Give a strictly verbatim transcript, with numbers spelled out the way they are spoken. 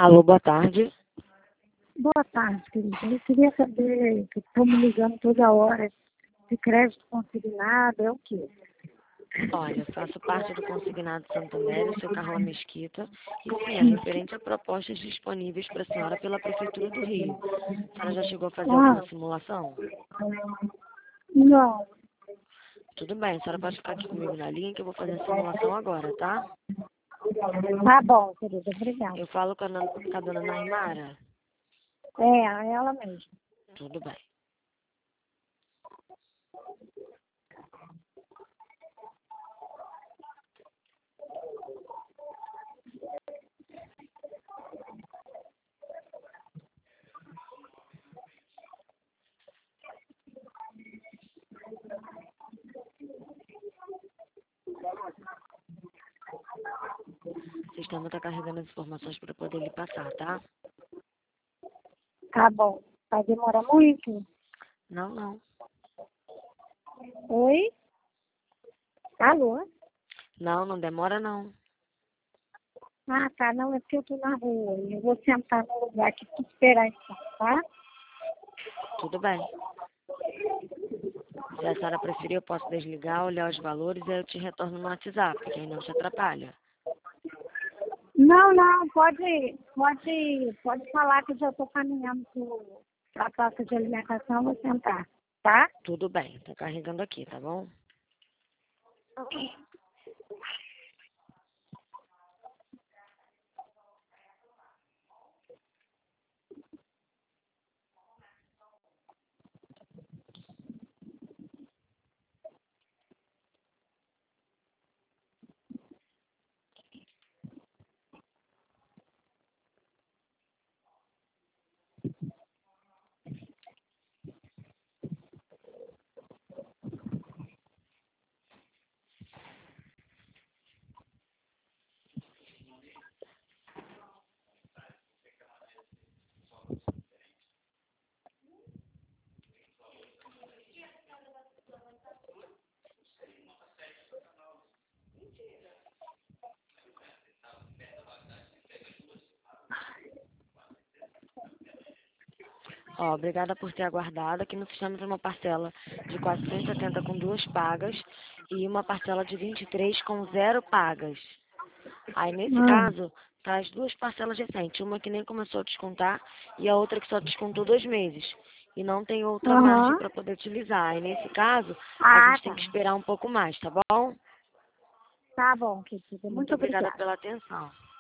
Alô, boa tarde. Boa tarde, querida. Eu queria saber, que estou me ligando toda hora, se crédito consignado é o quê? Olha, faço parte do Consignado Santander, eu sou Carla Mesquita, e sim, é referente a propostas disponíveis para a senhora pela Prefeitura do Rio. A senhora já chegou a fazer alguma Ah, simulação? não. Tudo bem, a senhora pode ficar aqui comigo na linha que eu vou fazer a simulação agora, tá? Tá bom, querida. Obrigada. Eu falo com a, nan- com a dona Naimara? É, ela mesmo. Tudo bem. O sistema está carregando as informações para poder lhe passar, tá? Tá bom. Vai demorar muito? Não, não. Oi? Alô? Não, não demora não. Ah, tá. Não, é porque eu tô na rua. Eu vou sentar no lugar aqui pra esperar então, tá? Tudo bem. Se a senhora preferir, eu posso desligar, olhar os valores e aí eu te retorno no WhatsApp, que aí não te atrapalha. Não, não. Pode, pode, pode falar que eu já tô caminhando para a praça de alimentação. Vou sentar, tá? Tudo bem, tá carregando aqui, tá bom? Ó, obrigada por ter aguardado. Aqui no sistema tem uma parcela de quatrocentos e setenta com duas pagas e uma parcela de vinte e três com zero pagas. Aí, nesse Hum. caso, tá as duas parcelas recentes. Uma que nem começou a descontar e a outra que só descontou dois meses. E não tem outra margem Aham. para poder utilizar. Aí, nesse caso, a Ah, gente tem tá. que esperar um pouco mais, tá bom? Tá bom, querida. Muito Muito obrigada obrigada. pela atenção.